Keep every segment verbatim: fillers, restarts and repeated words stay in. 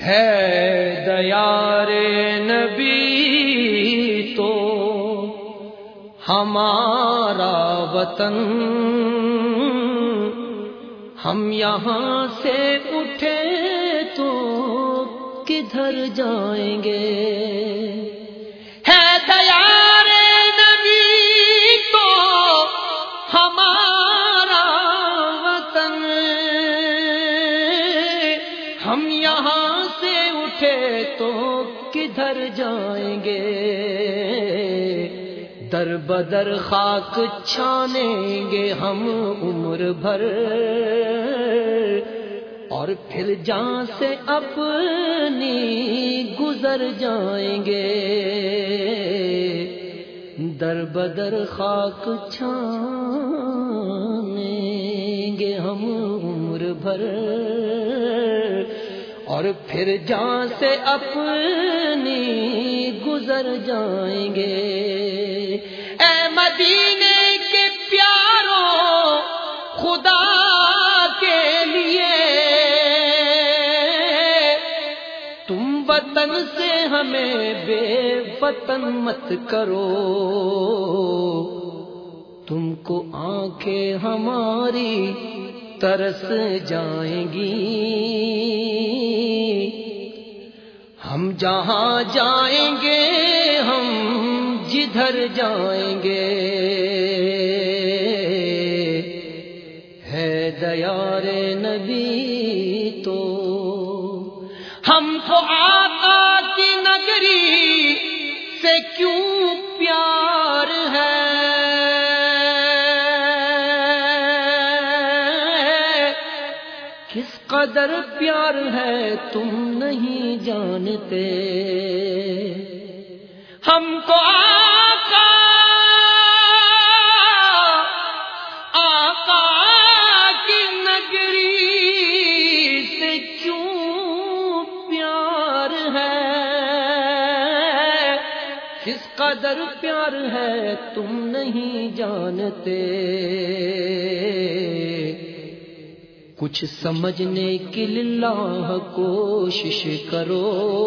ہے دیار نبی تو ہمارا وطن، ہم یہاں سے اٹھے تو کدھر جائیں گے؟ ہے دیار نبی تو ہمارا وطن، ہم یہاں سے اٹھے تو کدھر جائیں گے؟ در بدر خاک چھانیں گے ہم عمر بھر، اور پھر جان سے اپنی گزر جائیں گے۔ در بدر خاک چھانیں گے ہم عمر بھر، اور پھر جان سے اپنی گزر جائیں گے۔ اے مدینے کے پیاروں، خدا کے لیے تم وطن سے ہمیں بے وطن مت کرو، تم کو آنکھیں ہماری ترس جائیں گی، ہم جہاں جائیں گے ہم جدھر جائیں گے۔ ہے دیار نبی تو ہم کو آقا کی نگری سے کیوں پیار ہے، کس قدر پیار ہے تم نہیں جانتے، ہم کو آقا آقا کی نگری سے کیوں پیار ہے، کس قدر پیار ہے تم نہیں جانتے۔ کچھ سمجھنے کی للہ کوشش کرو،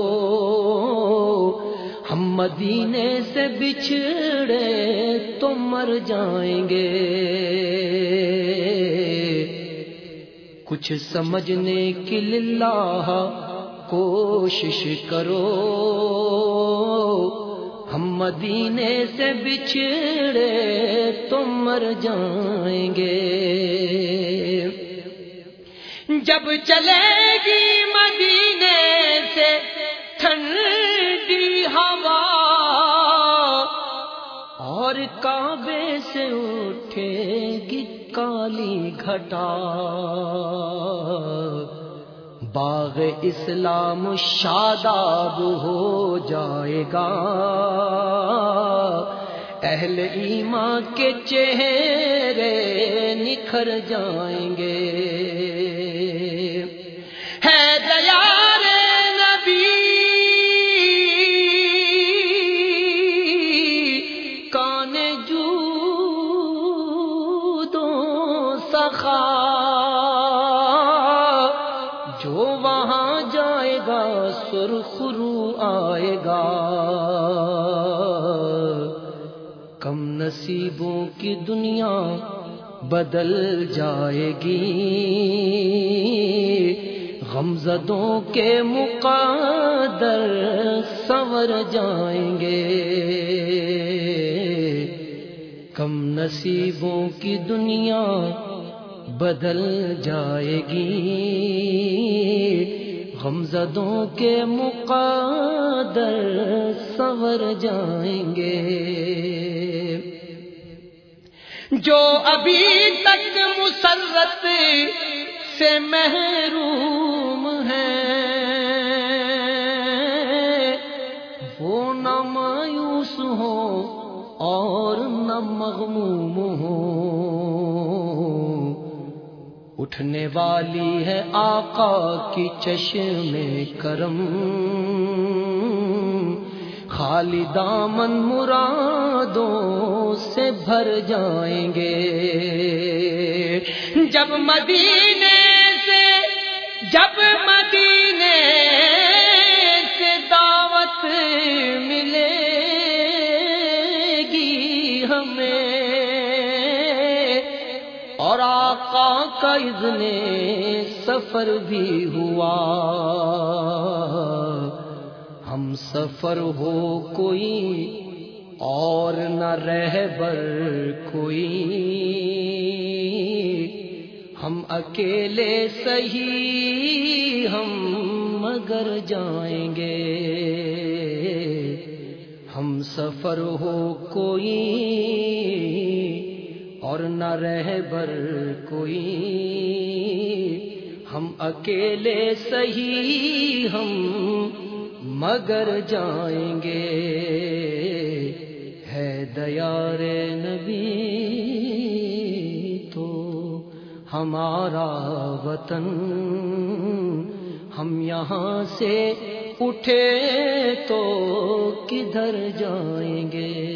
ہم مدینے سے بچھڑے تو مر جائیں گے۔ کچھ سمجھنے کی للہ کوشش کرو، ہم مدینے سے بچھڑے تو مر جائیں گے۔ جب چلے گی مدینے سے ٹھنڈی ہوا، اور کعبے سے اٹھے گی کالی گھٹا، باغ اسلام شاداب ہو جائے گا، اہل ایمان کے چہرے نکھر جائیں گے۔ ہے دیار نبی کان جود و سخا، جو وہاں جائے گا سرخ رو آئے گا، کم نصیبوں کی دنیا بدل جائے گی، غمزدوں کے مقدر سنور جائیں گے، کم نصیبوں کی دنیا بدل جائے گی، غمزدوں کے مقدر سنور جائیں گے۔ جو ابھی تک مسرت سے محروم ہیں، وہ نہ مایوس ہو اور نہ مغموم ہو، اٹھنے والی ہے آقا کی چشم کرم، خالی دامن مرادوں سے بھر جائیں گے۔ جب مدینے سے جب مدینے اذن سفر بھی ہوا، ہم سفر ہو کوئی اور نہ رہبر کوئی، ہم اکیلے سہی ہم مگر جائیں گے، ہم سفر ہو کوئی اور نہ رہبر کوئی، ہم اکیلے سہی ہم مگر جائیں گے، ہے دیار نبی تو ہمارا وطن، ہم یہاں سے اٹھے تو کدھر جائیں گے۔